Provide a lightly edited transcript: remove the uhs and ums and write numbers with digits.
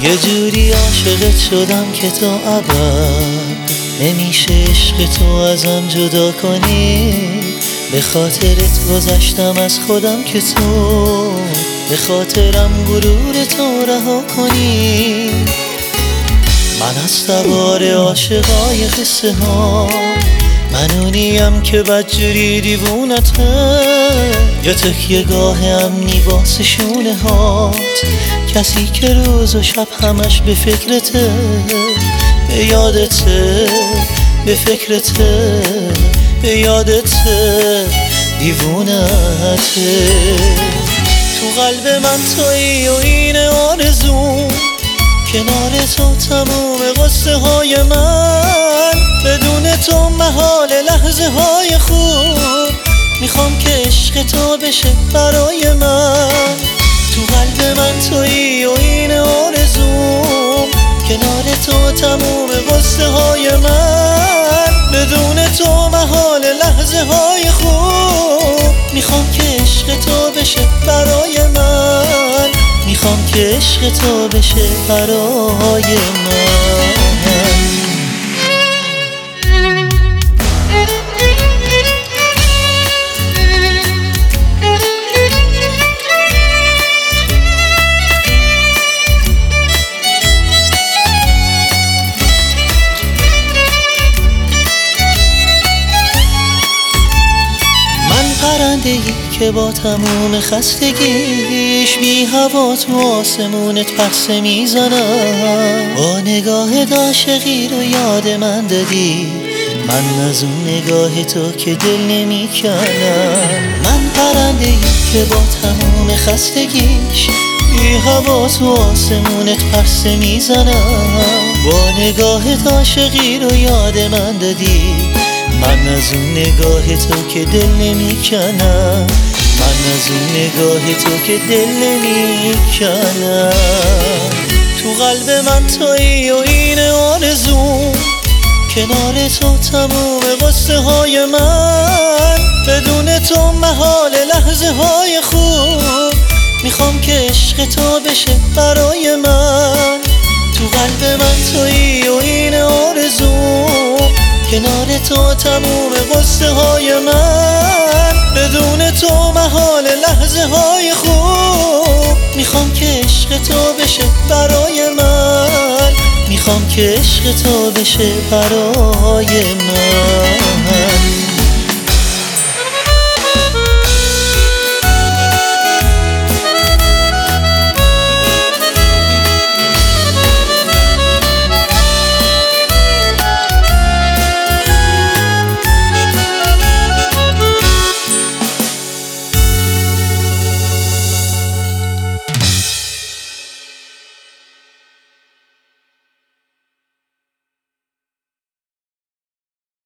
یه جوری عاشقت شدم که تا ابد نمیشه عشق تو ازم جدا کنی. به خاطرت گذشتم از خودم که تو به خاطرم غرور تو رها کنی. من از سوار عاشقای قصه ها، من اونیم که بدجوری دیوونته. یا تکیه گاه امنی واسه شونه هات، کسی که روز و شب همش به فکرته، به یادته، به فکرته، به یادته، دیوونته. تو قلب من تویی و این آرزوم، کنار تو تموم قصه های من. بدون تو محال لحظه های خوب، میخوام که عشق تو بشه برای من. تو قلب من تویی و این آرزوم، کنار تو تموم قصه های من. بدون تو محال لحظه های خوب، میخوام که عشق تو بشه برای من. میخوام که عشق تو بشه برای من. پرنده‌ای که با تموم خستگیش بی هوا تو آسمونت پرسه میزنم. با نگاه عاشقی رو یاد من دادی، من از اون نگاه تو که دل نمیکنم. من پرنده‌ای که با تموم خستگیش بی هوا تو آسمونت پرسه میزنم. با نگاه عاشقی رو یاد من دادی، من از اون نگاه تو که دل نمیکنم. من از اون نگاه تو که دل نمیکنم. تو قلب من تویی و این آرزوم، کنار تو تموم قصه های من. بدون تو محال لحظه های خوب، میخوام که عشق تو بشه برای من. تو قلب من تویی و این آرزوم، کنار تو تموم قصه های من. بدون تو محال لحظه های خوب، میخوام که عشق تو بشه برای من. میخوام که عشق تو بشه برای من.